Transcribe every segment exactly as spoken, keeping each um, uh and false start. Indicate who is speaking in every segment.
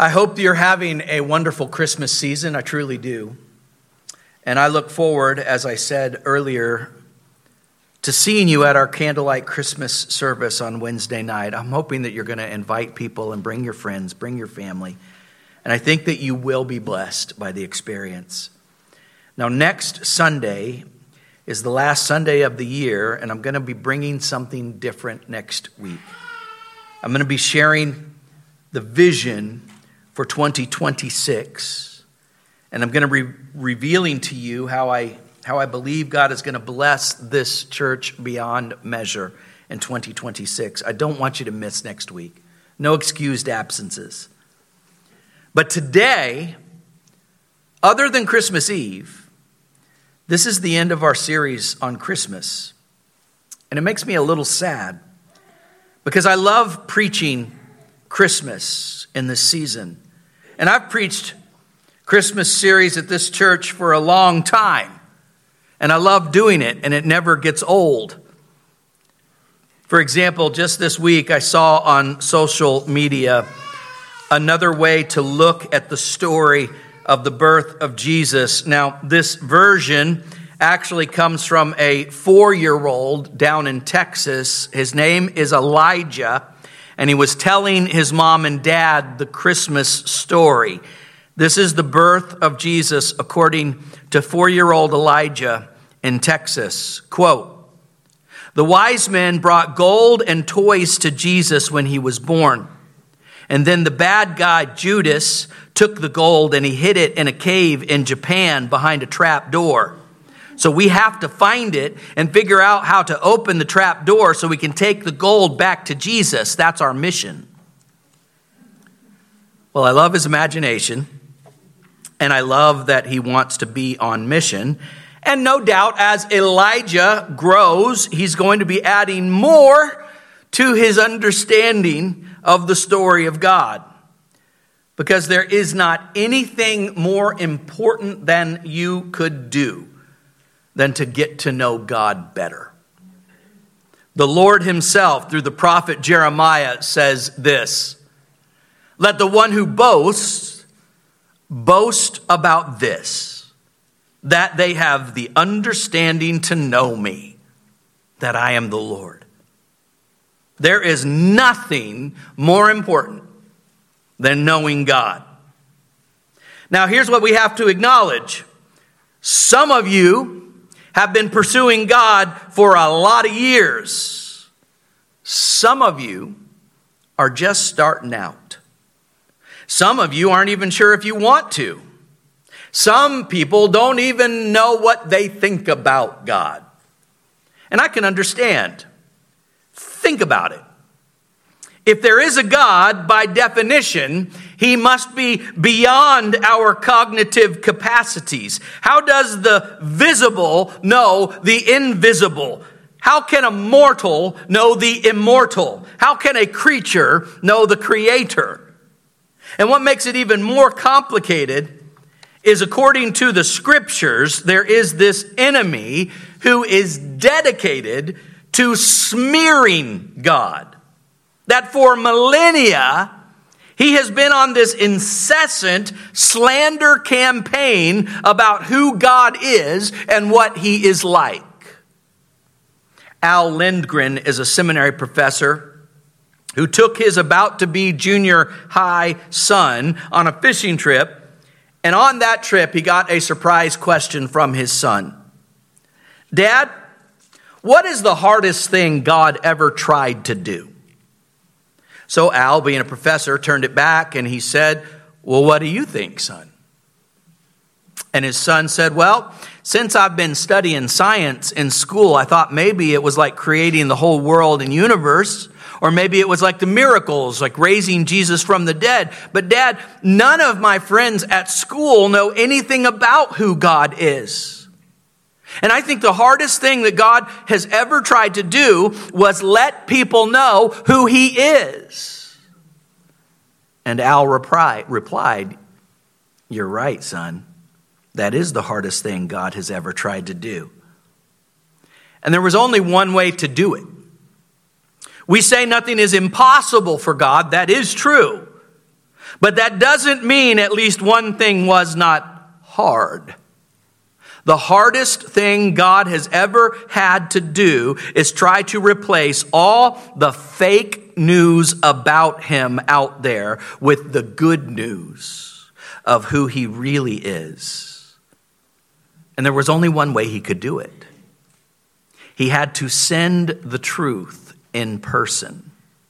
Speaker 1: I hope you're having a wonderful Christmas season. I truly do. And I look forward, as I said earlier, to seeing you at our candlelight Christmas service on Wednesday night. I'm hoping that you're going to invite people and bring your friends, bring your family. And I think that you will be blessed by the experience. Now, next Sunday is the last Sunday of the year, and I'm going to be bringing something different next week. I'm going to be sharing the vision for twenty twenty-six, and I'm going to be revealing to you how I how I believe God is going to bless this church beyond measure in twenty twenty-six. I don't want you to miss next week. No excused absences. But today, other than Christmas Eve, this is the end of our series on Christmas. And it makes me a little sad because I love preaching Christmas in this season. And I've preached Christmas series at this church for a long time. And I love doing it, and it never gets old. For example, just this week I saw on social media another way to look at the story of the birth of Jesus. Now, this version actually comes from a four-year-old down in Texas. His name is Elijah, and he was telling his mom and dad the Christmas story. This is the birth of Jesus according to four-year-old Elijah in Texas. Quote, "The wise men brought gold and toys to Jesus when he was born. And then the bad guy, Judas, took the gold and he hid it in a cave in Japan behind a trap door. So we have to find it and figure out how to open the trap door so we can take the gold back to Jesus. That's our mission." Well, I love his imagination, and I love that he wants to be on mission. And no doubt, as Elijah grows, he's going to be adding more to his understanding of the story of God. Because there is not anything more important than you could do than to get to know God better. The Lord himself, through the prophet Jeremiah, says this, "Let the one who boasts, boast about this, that they have the understanding to know me, that I am the Lord." There is nothing more important than knowing God. Now, here's what we have to acknowledge. Some of you have been pursuing God for a lot of years. Some of you are just starting out. Some of you aren't even sure if you want to. Some people don't even know what they think about God. And I can understand. Think about it. If there is a God, by definition, he must be beyond our cognitive capacities. How does the visible know the invisible? How can a mortal know the immortal? How can a creature know the creator? And what makes it even more complicated is, according to the scriptures, there is this enemy who is dedicated to smearing God. That for millennia, he has been on this incessant slander campaign about who God is and what he is like. Al Lindgren is a seminary professor who took his about-to-be junior high son on a fishing trip, and on that trip, he got a surprise question from his son. "Dad, what is the hardest thing God ever tried to do?" So Al, being a professor, turned it back and he said, "Well, what do you think, son?" And his son said, "Well, since I've been studying science in school, I thought maybe it was like creating the whole world and universe, or maybe it was like the miracles, like raising Jesus from the dead. But Dad, none of my friends at school know anything about who God is. And I think the hardest thing that God has ever tried to do was let people know who he is." And Al repri- replied, "You're right, son. That is the hardest thing God has ever tried to do." And there was only one way to do it. We say nothing is impossible for God. That is true. But that doesn't mean at least one thing was not hard. The hardest thing God has ever had to do is try to replace all the fake news about him out there with the good news of who he really is. And there was only one way he could do it. He had to send the truth in person.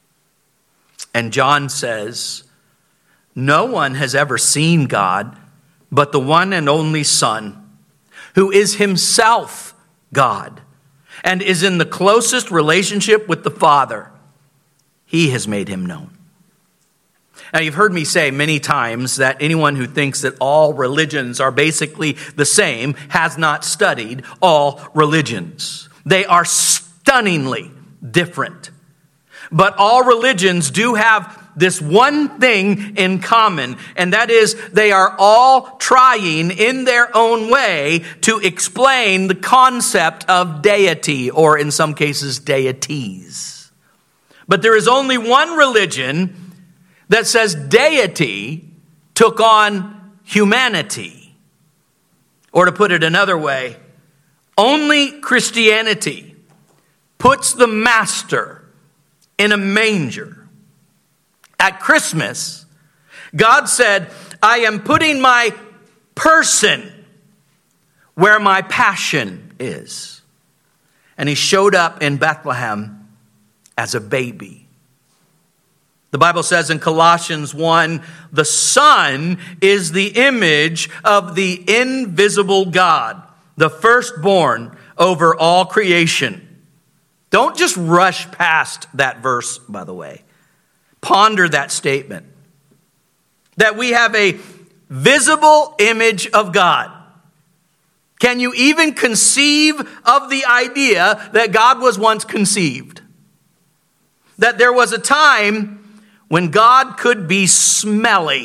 Speaker 1: And John says, no one has ever seen God but the one and only Son, who is himself God and is in the closest relationship with the Father. He has made him known. Now, you've heard me say many times that anyone who thinks that all religions are basically the same has not studied all religions. They are stunningly different. But all religions do have this one thing in common, and that is they are all trying in their own way to explain the concept of deity, or in some cases, deities. But there is only one religion that says deity took on humanity. Or to put it another way, only Christianity puts the master in a manger. At Christmas, God said, I am putting my person where my passion is. And he showed up in Bethlehem as a baby. The Bible says in Colossians one, the Son is the image of the invisible God, the firstborn over all creation. Don't just rush past that verse, by the way. Ponder that statement. That we have a visible image of God. Can you even conceive of the idea that God was once conceived? That there was a time when God could be smelly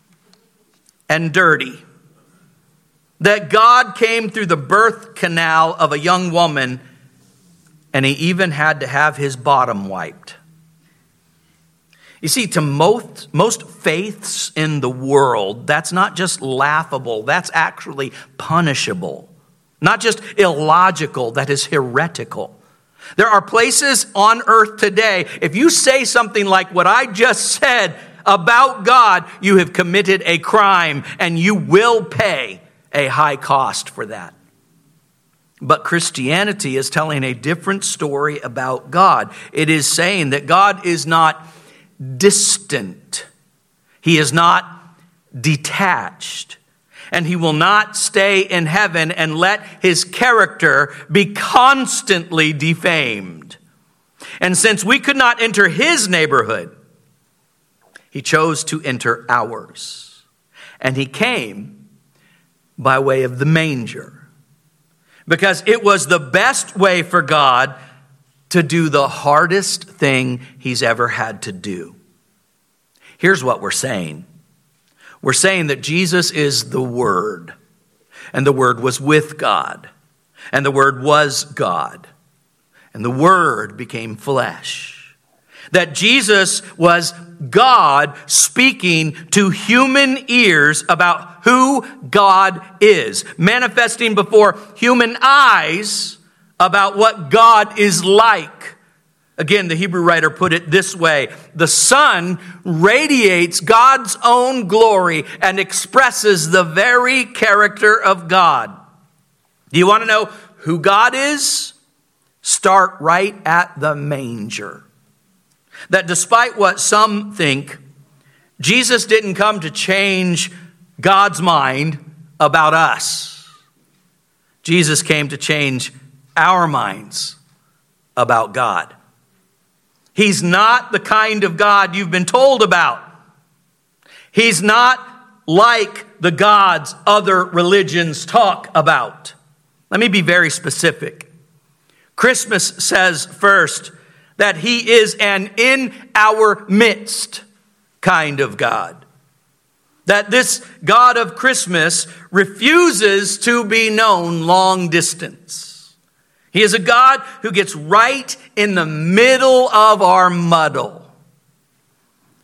Speaker 1: and dirty. That God came through the birth canal of a young woman and he even had to have his bottom wiped. You see, to most, most faiths in the world, that's not just laughable, that's actually punishable. Not just illogical, that is heretical. There are places on earth today, if you say something like what I just said about God, you have committed a crime and you will pay a high cost for that. But Christianity is telling a different story about God. It is saying that God is not distant. He is not detached. And he will not stay in heaven and let his character be constantly defamed. And since we could not enter his neighborhood, he chose to enter ours. And he came by way of the manger. Because it was the best way for God to do the hardest thing he's ever had to do. Here's what we're saying. We're saying that Jesus is the Word, and the Word was with God, and the Word was God, and the Word became flesh. That Jesus was God speaking to human ears about who God is, manifesting before human eyes about what God is like. Again, the Hebrew writer put it this way: the Son radiates God's own glory and expresses the very character of God. Do you want to know who God is? Start right at the manger. That despite what some think, Jesus didn't come to change God's mind about us. Jesus came to change our minds about God. He's not the kind of God you've been told about. He's not like the gods other religions talk about. Let me be very specific. Christmas says first that he is an in our midst kind of God. That this God of Christmas refuses to be known long distance. He is a God who gets right in the middle of our muddle.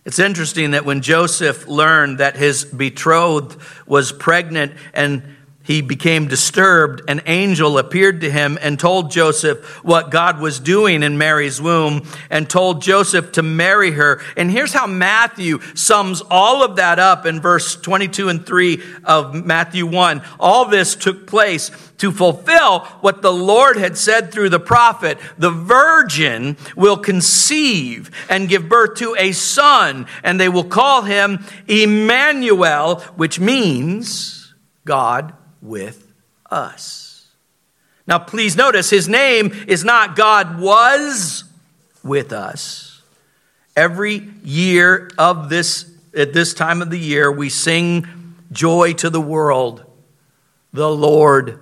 Speaker 1: It's interesting that when Joseph learned that his betrothed was pregnant and he became disturbed, an angel appeared to him and told Joseph what God was doing in Mary's womb and told Joseph to marry her. And here's how Matthew sums all of that up in verse twenty-two and three of Matthew one. All this took place to fulfill what the Lord had said through the prophet. The virgin will conceive and give birth to a son, and they will call him Emmanuel, which means God with us. Now, please notice his name is not God was with us. Every year of this, at this time of the year, we sing joy to the world. The Lord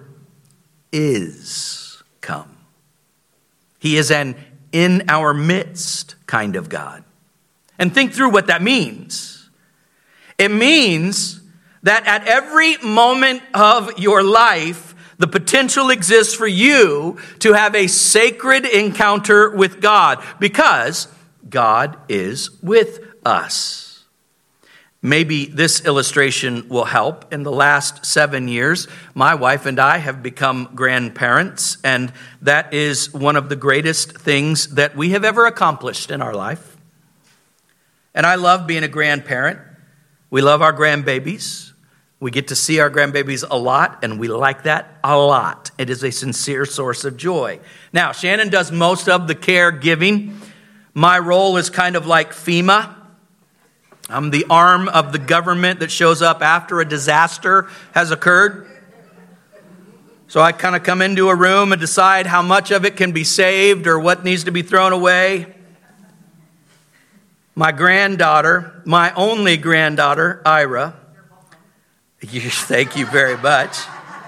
Speaker 1: is come. He is an in our midst kind of God. And think through what that means. It means that at every moment of your life, the potential exists for you to have a sacred encounter with God because God is with us. Maybe this illustration will help. In the last seven years, my wife and I have become grandparents, and that is one of the greatest things that we have ever accomplished in our life. And I love being a grandparent. We love our grandbabies. We get to see our grandbabies a lot, and we like that a lot. It is a sincere source of joy. Now, Shannon does most of the caregiving. My role is kind of like FEMA. I'm the arm of the government that shows up after a disaster has occurred. So I kind of come into a room and decide how much of it can be saved or what needs to be thrown away. My granddaughter, my only granddaughter, Ira, thank you very much.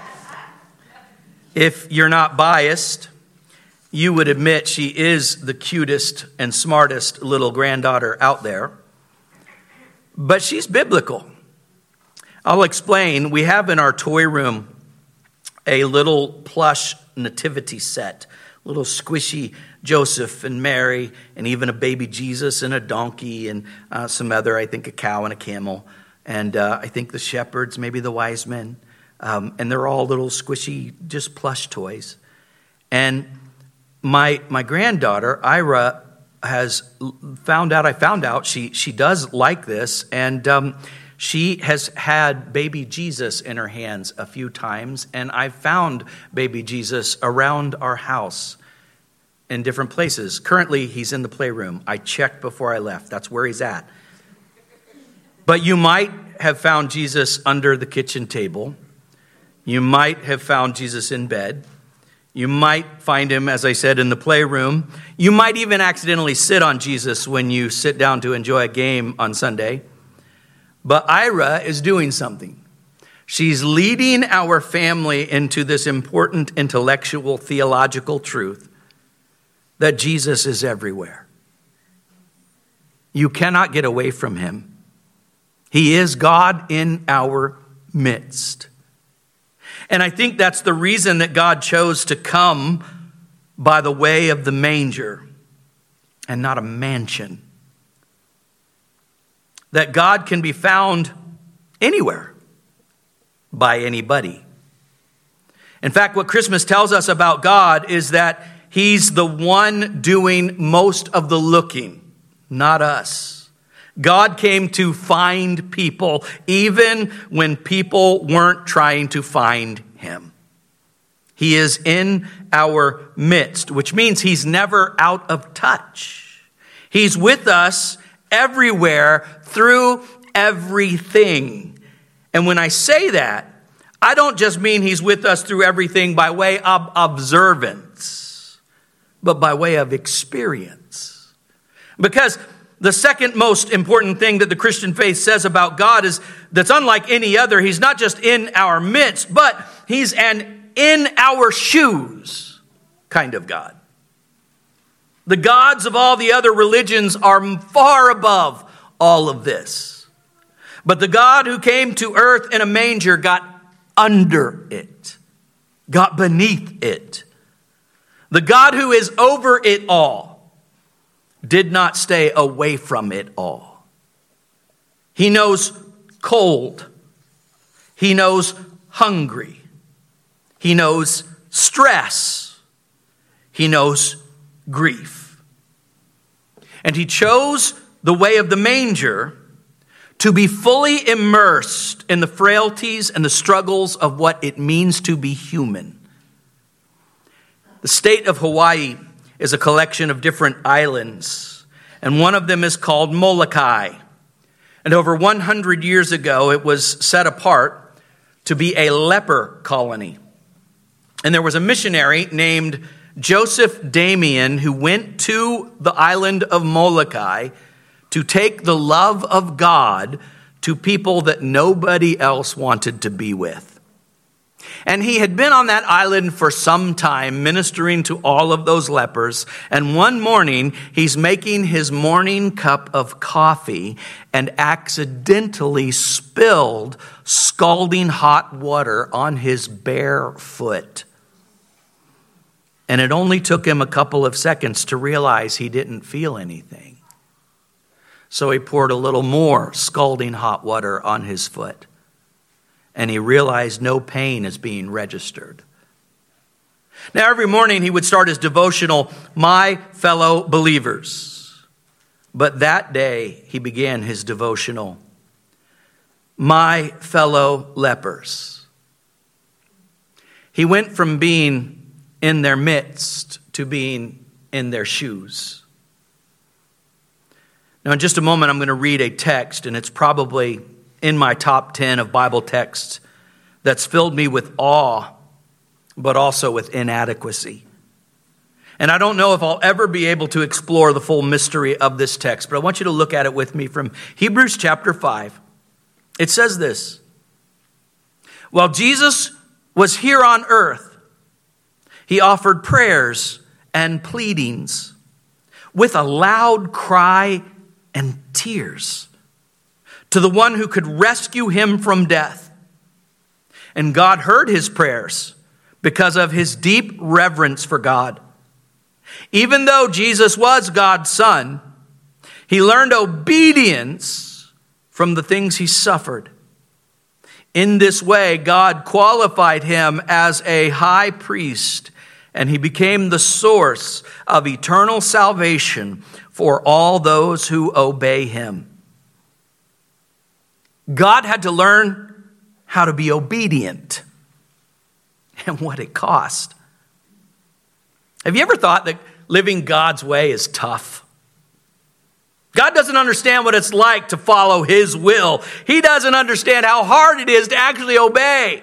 Speaker 1: If you're not biased, you would admit she is the cutest and smartest little granddaughter out there. But she's biblical. I'll explain. We have in our toy room a little plush nativity set, little squishy Joseph and Mary, and even a baby Jesus and a donkey and uh, some other, I think a cow and a camel. And uh, I think the shepherds, maybe the wise men. Um, and they're all little squishy, just plush toys. And my my granddaughter, Ira, has found out, I found out she, she does like this. And um, she has had baby Jesus in her hands a few times. And I've found baby Jesus around our house in different places. Currently, he's in the playroom. I checked before I left. That's where he's at. But you might have found Jesus under the kitchen table. You might have found Jesus in bed. You might find him, as I said, in the playroom. You might even accidentally sit on Jesus when you sit down to enjoy a game on Sunday. But Ira is doing something. She's leading our family into this important intellectual, theological truth that Jesus is everywhere. You cannot get away from him. He is God in our midst. And I think that's the reason that God chose to come by the way of the manger and not a mansion. That God can be found anywhere by anybody. In fact, what Christmas tells us about God is that he's the one doing most of the looking, not us. God came to find people even when people weren't trying to find him. He is in our midst, which means he's never out of touch. He's with us everywhere through everything. And when I say that, I don't just mean he's with us through everything by way of observance, but by way of experience. Because the second most important thing that the Christian faith says about God is that's unlike any other. He's not just in our midst, but he's an in our shoes kind of God. The gods of all the other religions are far above all of this. But the God who came to earth in a manger got under it, got beneath it. The God who is over it all did not stay away from it all. He knows cold. He knows hungry. He knows stress. He knows grief. And he chose the way of the manger to be fully immersed in the frailties and the struggles of what it means to be human. The state of Hawaii is a collection of different islands, and one of them is called Molokai. And over one hundred years ago, it was set apart to be a leper colony. And there was a missionary named Joseph Damien who went to the island of Molokai to take the love of God to people that nobody else wanted to be with. And he had been on that island for some time, ministering to all of those lepers. And one morning, he's making his morning cup of coffee and accidentally spilled scalding hot water on his bare foot. And it only took him a couple of seconds to realize he didn't feel anything. So he poured a little more scalding hot water on his foot. And he realized no pain is being registered. Now, every morning he would start his devotional, "My fellow believers." But that day he began his devotional, "My fellow lepers." He went from being in their midst to being in their shoes. Now, in just a moment, I'm going to read a text, and it's probably in my top ten of Bible texts that's filled me with awe, but also with inadequacy. And I don't know if I'll ever be able to explore the full mystery of this text, but I want you to look at it with me from Hebrews chapter five. It says this: while Jesus was here on earth, he offered prayers and pleadings with a loud cry and tears to the one who could rescue him from death. And God heard his prayers because of his deep reverence for God. Even though Jesus was God's son, he learned obedience from the things he suffered. In this way, God qualified him as a high priest, and he became the source of eternal salvation for all those who obey him. God had to learn how to be obedient and what it cost. Have you ever thought that living God's way is tough? God doesn't understand what it's like to follow his will. He doesn't understand how hard it is to actually obey.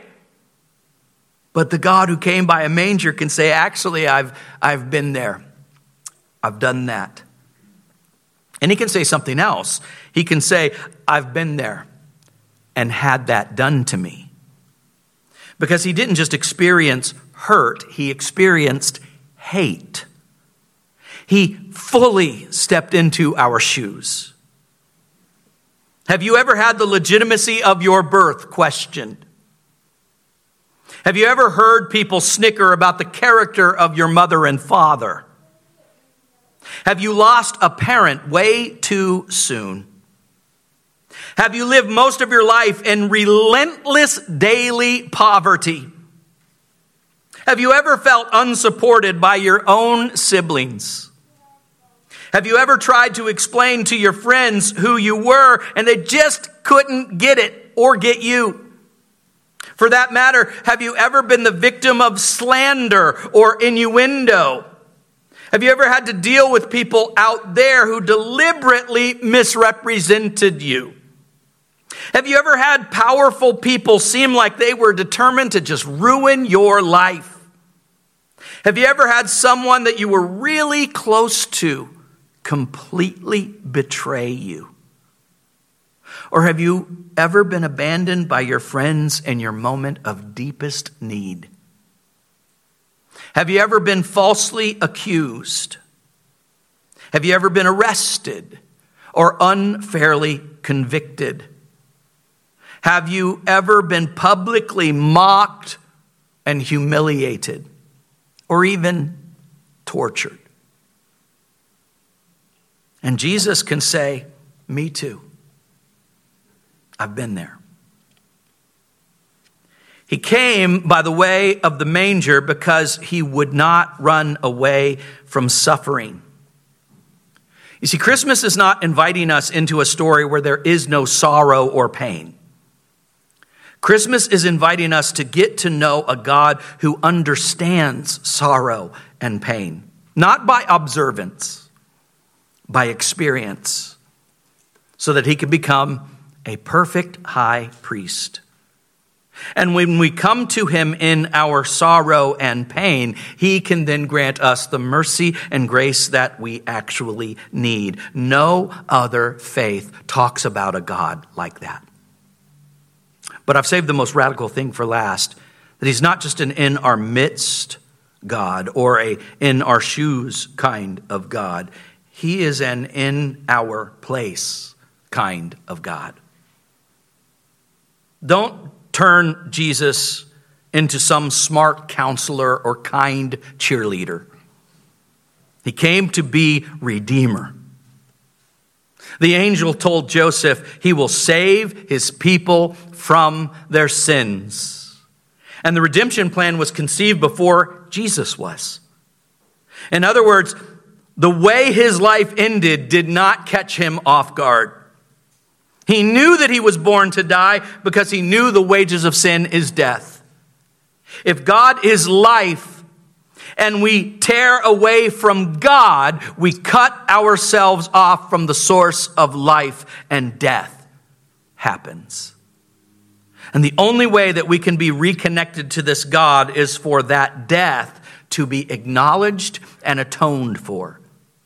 Speaker 1: But the God who came by a manger can say, actually, I've, I've been there. I've done that. And he can say something else. He can say, I've been there and had that done to me. Because he didn't just experience hurt, he experienced hate. He fully stepped into our shoes. Have you ever had the legitimacy of your birth questioned? Have you ever heard people snicker about the character of your mother and father? Have you lost a parent way too soon? Have you lived most of your life in relentless daily poverty? Have you ever felt unsupported by your own siblings? Have you ever tried to explain to your friends who you were and they just couldn't get it or get you? For that matter, have you ever been the victim of slander or innuendo? Have you ever had to deal with people out there who deliberately misrepresented you? Have you ever had powerful people seem like they were determined to just ruin your life? Have you ever had someone that you were really close to completely betray you? Or have you ever been abandoned by your friends in your moment of deepest need? Have you ever been falsely accused? Have you ever been arrested or unfairly convicted? Have you ever been publicly mocked and humiliated or even tortured? And Jesus can say, me too. I've been there. He came by the way of the manger because he would not run away from suffering. You see, Christmas is not inviting us into a story where there is no sorrow or pain. Christmas is inviting us to get to know a God who understands sorrow and pain, not by observance, by experience, so that he can become a perfect high priest. And when we come to him in our sorrow and pain, he can then grant us the mercy and grace that we actually need. No other faith talks about a God like that. But I've saved the most radical thing for last, that he's not just an in our midst God or a in our shoes kind of God. He is an in our place kind of God. Don't turn Jesus into some smart counselor or kind cheerleader. He came to be Redeemer. The angel told Joseph he will save his people from their sins. And the redemption plan was conceived before Jesus was. In other words, the way his life ended did not catch him off guard. He knew that he was born to die because he knew the wages of sin is death. If God is life and we tear away from God, we cut ourselves off from the source of life, and death happens. And the only way that we can be reconnected to this God is for that death to be acknowledged and atoned for.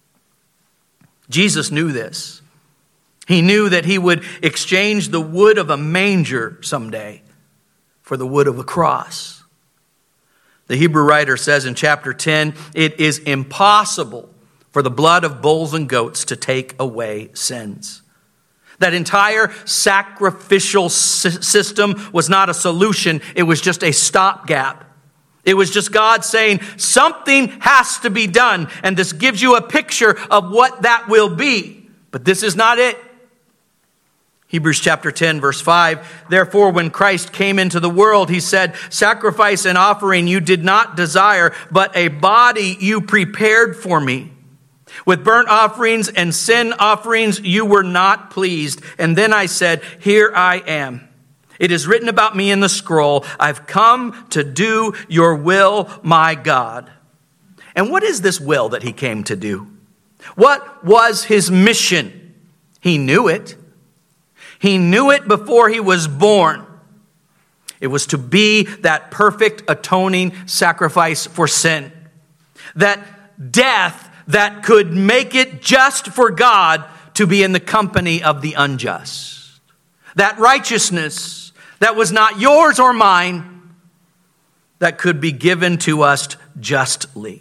Speaker 1: Jesus knew this. He knew that he would exchange the wood of a manger someday for the wood of a cross. The Hebrew writer says in chapter ten, it is impossible for the blood of bulls and goats to take away sins. That entire sacrificial system was not a solution. It was just a stopgap. It was just God saying something has to be done. And this gives you a picture of what that will be. But this is not it. Hebrews chapter ten, verse five, therefore, when Christ came into the world, he said, sacrifice and offering you did not desire, but a body you prepared for me. With burnt offerings and sin offerings you were not pleased. And then I said, here I am. It is written about me in the scroll, I've come to do your will, my God. And what is this will that he came to do? What was his mission? He knew it. He knew it before he was born. It was to be that perfect atoning sacrifice for sin. That death that could make it just for God to be in the company of the unjust. That righteousness that was not yours or mine that could be given to us justly.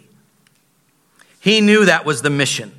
Speaker 1: He knew that was the mission.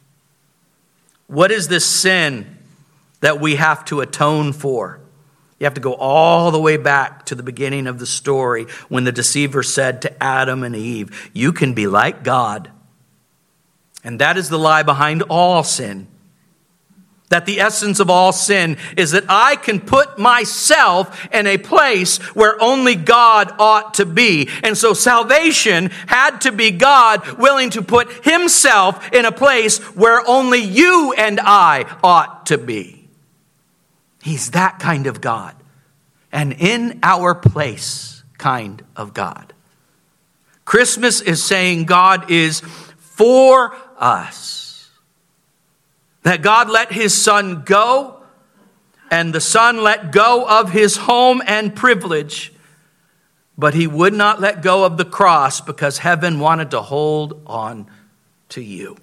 Speaker 1: What is this sin that we have to atone for? You have to go all the way back to the beginning of the story when the deceiver said to Adam and Eve, you can be like God. And that is the lie behind all sin. That the essence of all sin is that I can put myself in a place where only God ought to be. And so salvation had to be God willing to put himself in a place where only you and I ought to be. He's that kind of God. And in our place kind of God. Christmas is saying God is for us. That God let his son go, and the son let go of his home and privilege, but he would not let go of the cross because heaven wanted to hold on to you.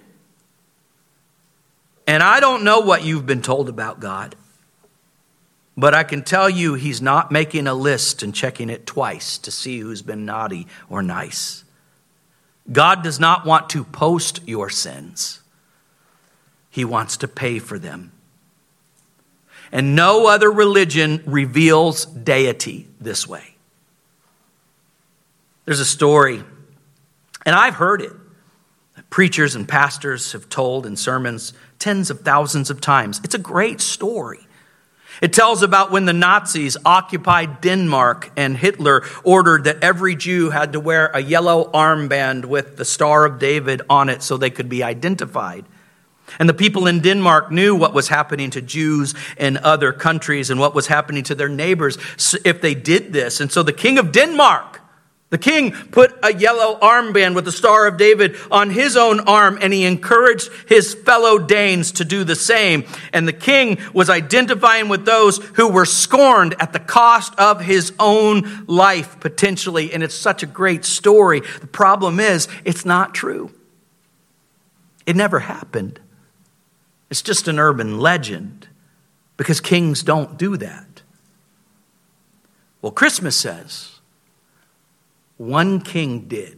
Speaker 1: And I don't know what you've been told about God, but I can tell you he's not making a list and checking it twice to see who's been naughty or nice. God does not want to post your sins. He wants to pay for them. And no other religion reveals deity this way. There's a story, and I've heard it, that preachers and pastors have told in sermons tens of thousands of times. It's a great story. It tells about when the Nazis occupied Denmark and Hitler ordered that every Jew had to wear a yellow armband with the Star of David on it so they could be identified. And the people in Denmark knew what was happening to Jews in other countries and what was happening to their neighbors if they did this. And so the king of Denmark, the king put a yellow armband with the Star of David on his own arm, and he encouraged his fellow Danes to do the same. And the king was identifying with those who were scorned at the cost of his own life, potentially. And it's such a great story. The problem is, it's not true. It never happened. It's just an urban legend, because kings don't do that. Well, Christmas says, one king did.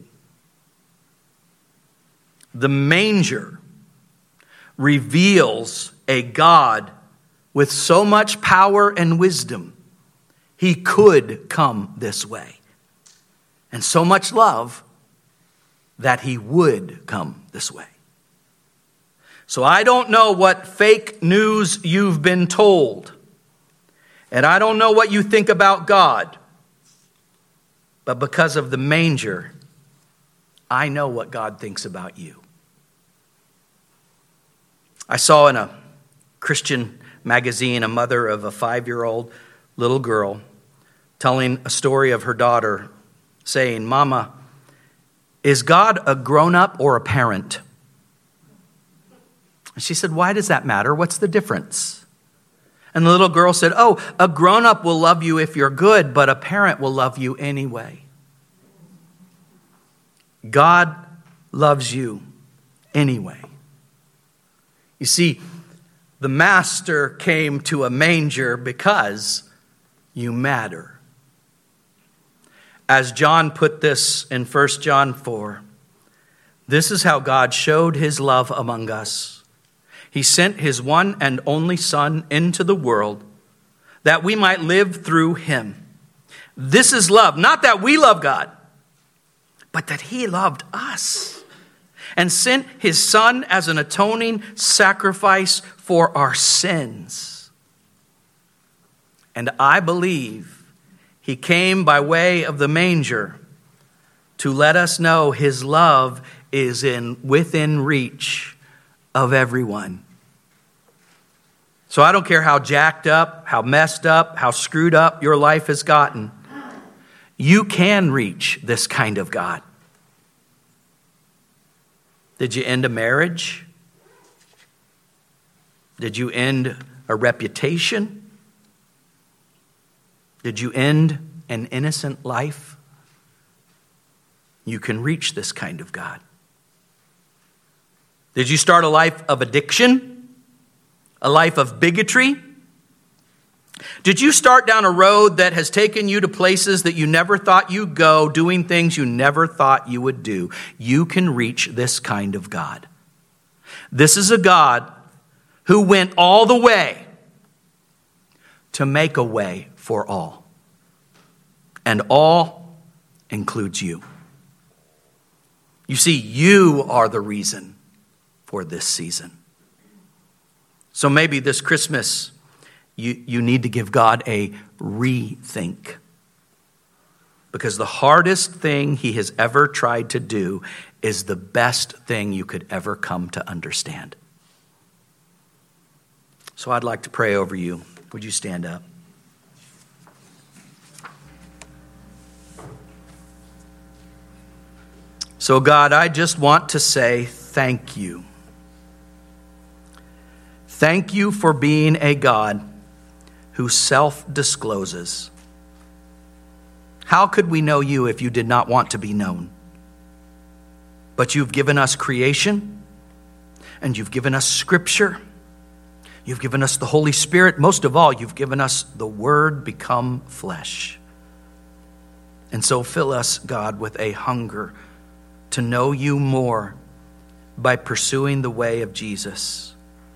Speaker 1: The manger reveals a God with so much power and wisdom, he could come this way. And so much love that he would come this way. So I don't know what fake news you've been told. And I don't know what you think about God. But because of the manger, I know what God thinks about you. I saw in a Christian magazine a mother of a five-year-old little girl telling a story of her daughter saying, "Mama, is God a grown-up or a parent?" And she said, "Why does that matter? What's the difference?" And the little girl said, "Oh, a grown-up will love you if you're good, but a parent will love you anyway." God loves you anyway. You see, the master came to a manger because you matter. As John put this in First John four, this is how God showed his love among us. He sent his one and only Son into the world that we might live through him. This is love, not that we love God, but that he loved us and sent his Son as an atoning sacrifice for our sins. And I believe he came by way of the manger to let us know his love is in within reach of everyone. So I don't care how jacked up, how messed up, how screwed up your life has gotten. You can reach this kind of God. Did you end a marriage? Did you end a reputation? Did you end an innocent life? You can reach this kind of God. Did you start a life of addiction? A life of bigotry? Did you start down a road that has taken you to places that you never thought you'd go, doing things you never thought you would do? You can reach this kind of God. This is a God who went all the way to make a way for all. And all includes you. You see, you are the reason for this season. So maybe this Christmas, you, you need to give God a rethink. Because the hardest thing he has ever tried to do is the best thing you could ever come to understand. So I'd like to pray over you. Would you stand up? So God, I just want to say thank you. Thank you for being a God who self-discloses. How could we know you if you did not want to be known? But you've given us creation, and you've given us scripture. You've given us the Holy Spirit. Most of all, you've given us the Word become flesh. And so fill us, God, with a hunger to know you more by pursuing the way of Jesus.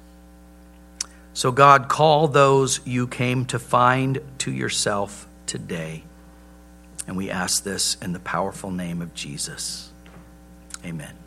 Speaker 1: So God, call those you came to find to yourself today. And we ask this in the powerful name of Jesus. Amen.